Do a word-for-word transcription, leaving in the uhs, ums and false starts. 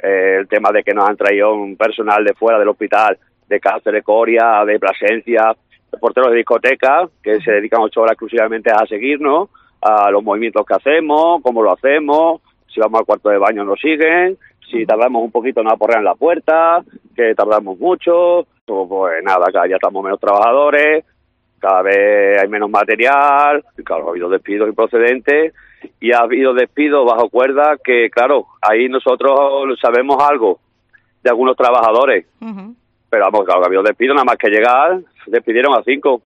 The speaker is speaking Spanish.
eh, el tema de que nos han traído un personal de fuera del hospital, de Cáceres, Coria, de Plasencia, porteros de discoteca, que se dedican ocho horas exclusivamente a seguirnos, a los movimientos que hacemos, cómo lo hacemos, si vamos al cuarto de baño nos siguen, si tardamos un poquito nos aporrean la puerta, que tardamos mucho, pues, pues nada, cada día estamos menos trabajadores, cada vez hay menos material, claro, ha habido despidos improcedentes, y ha habido despidos bajo cuerda que, claro, ahí nosotros sabemos algo de algunos trabajadores, uh-huh. pero vamos, claro, ha habido despidos, nada más que llegar, despidieron a cinco.